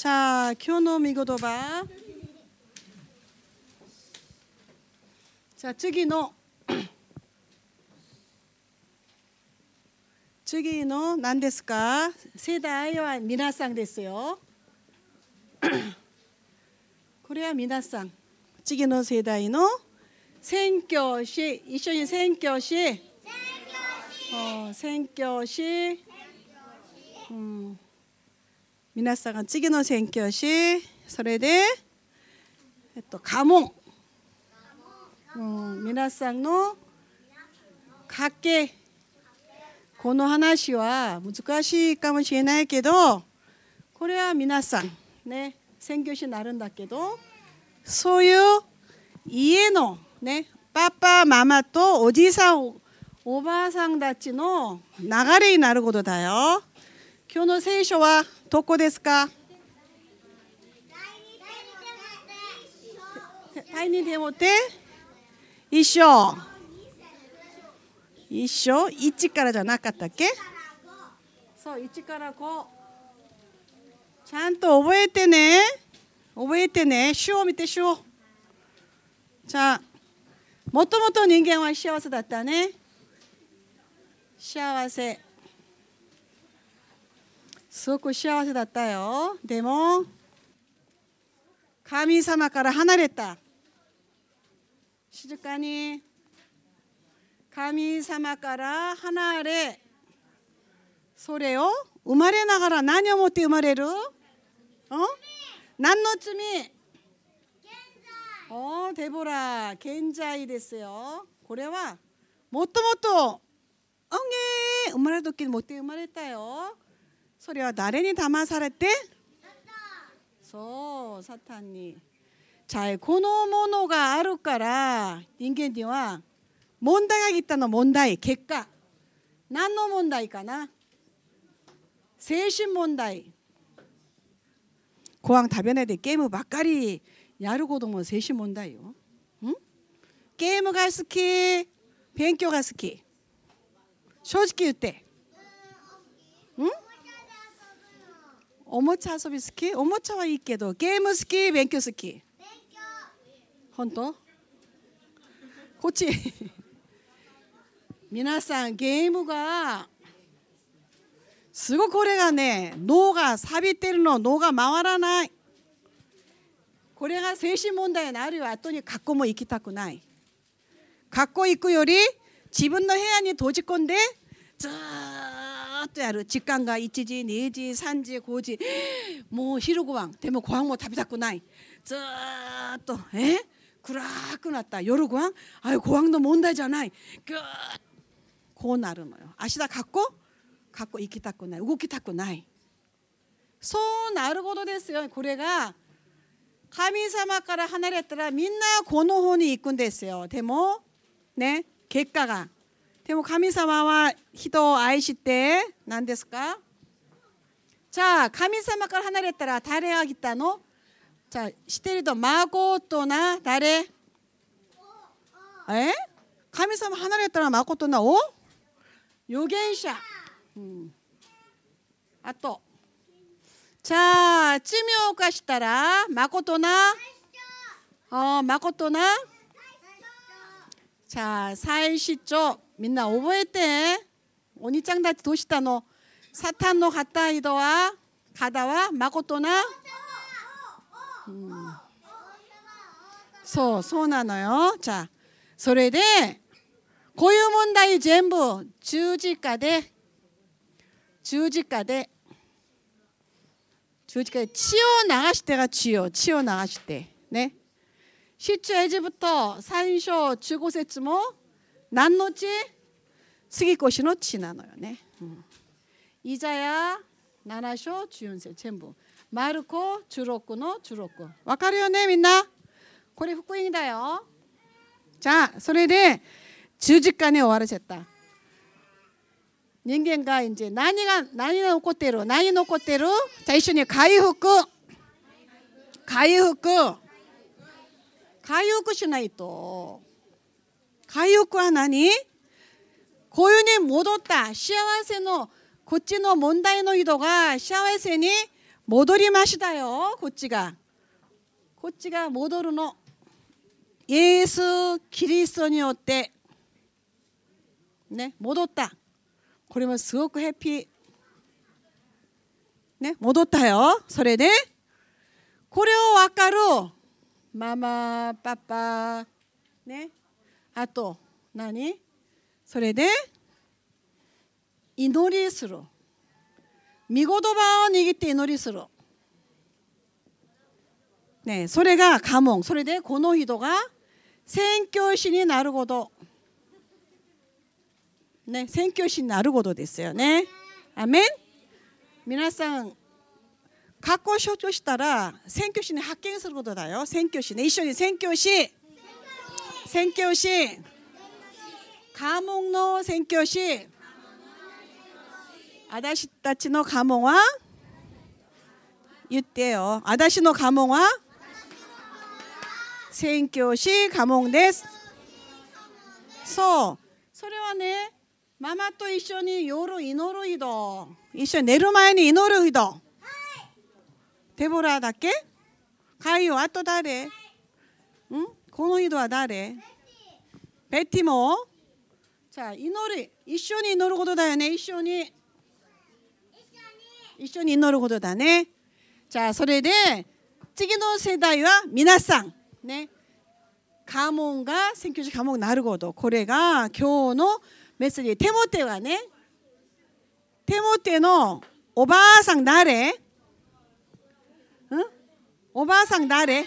자, 今日の見言葉。자、次の何ですか？世代は皆さんですよ。これは皆さん。次の世代の宣教師、一緒に宣教師。宣教師。皆さんが次の宣教師。それで、家紋。皆さんの家系。この話は難しいかもしれないけど、これは皆さんね、宣教師になるんだけど、そういう家のね、パパ、ママとおじいさん、おばあさんたちの流れになることだよ。今日の聖書はどこですか？第二テモテ一章。1からじゃなかったっけ？そう、1から5。ちゃんと覚えてね。主を見て主を。じゃあ、もともと人間は幸せだったね。幸せ。すごく幸せだったよ。でも、神様から離れた。静かに。神様から離れ、それを生まれながら何をもって生まれる？何の罪？デボラ、健在ですよ。これはもともと生まれる時に持って生まれたよ。それは誰に騙されて？そう、サタンに。このものがあるから人間には問題が来たの問題、結果。何の問題かな？精神問題。ご飯食べないでゲームばっかりやることも精神問題よ。ゲームが好き、勉強が好き。正直言って。おもちゃ遊び好き？おもちゃはいいけど、ゲーム好き、勉強好き。本当？こっち。皆さんゲームがすごくこれがね、脳が錆びてるの、脳が回らない。これが精神問題になるよ。後に学校も行きたくない。学校行くより自分の部屋に閉じ込んでずーっとやる。時間が1時、2時、3時、5時、もう昼ご飯。でもご飯も食べたくない。ずーっと暗くなった。夜ご飯、ご飯の問題じゃない。ぐーっこうなるのよ。明日学校行きたくない。動きたくない。そうなることですよ。これが神様から離れたらみんなこの方に行くんですよ。でもね、結果が。でも神様は人を愛して何ですか？じゃあ神様から離れたら誰が来たの？じゃあ知ってると孫とな誰？神様離れたら孫とな預言者。あとじゃあ罪を犯したら誠な誠な。じゃあ祭司長みんな覚えて。お兄ちゃんたちどうしたの？サタンの旗色は肩は誠な。そうなのよ。じゃあそれでこういう問題全部十字架で血を流してね。出エジプト3章15節も何の血？杉越の血なのよね。イザヤ7章14節全部。マルコ16の16。わかるよねみんな？これ福音だよ。じゃあそれで十字架に終わらせた。人間が이제何が残っている？何残っている？じゃあ一緒に回復しないと。回復は何？こういうに戻った幸せのこっちの問題の人が幸せに戻りましたよ。こっちが戻るの。イエス・キリストによってね、戻った。これもすごくヘッピーね、戻ったよ。それでこれを分かるママパパね、あと何、それで祈りする。御言葉を握って祈りするね、それが家紋。それでこの人が宣教師になることね、宣教師になることですよね。アメン。皆さん学校所長したら宣教師に発見することだよ。宣教師ね、一緒に宣教師、宣教師、家紋の宣教師。私たちの家紋は言ってよ。私の家紋は宣教師家紋です。そう、それはね、ママと一緒に夜祈る人、一緒に寝る前に祈る人。デボラだっけ？カイオ、あと誰？この人は誰？ベティも？じゃあ祈り、一緒に祈ることだよね。一緒に祈ることだね。じゃあそれで次の世代は皆さんね、家紋が宣教師家紋になること。これが今日のメッセージ。テモテはね、テモテのおばあさん誰？おばあさん誰？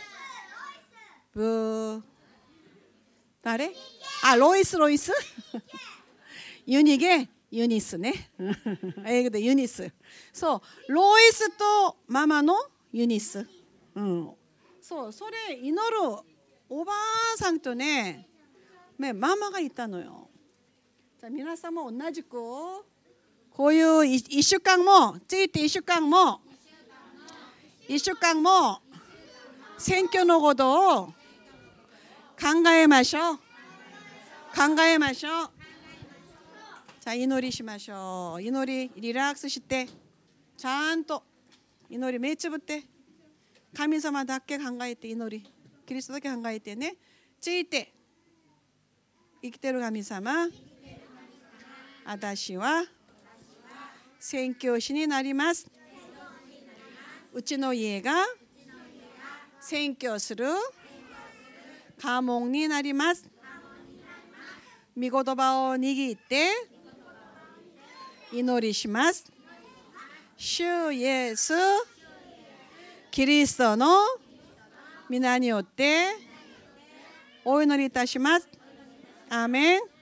誰？あ、ロイスユニゲ、ユニスね。英語でユニス。そう、ロイスとママのユニス。そう、それ祈るおばあさんとね、ママがいたのよ。じゃあ皆さんも同じくこういう1週間もついて1週間も選挙のことを考えましょう。じゃあ祈りしましょう。祈り、リラックスしてちゃんと祈り目つぶって、神様だけ考えて祈り、キリストだけ考えてね、ついて生きてる神様、私は宣教師になります。うちの家が宣教する家紋になります。御言葉を握って祈りします。主イエスキリストの皆によってお祈りいたします。アーメン。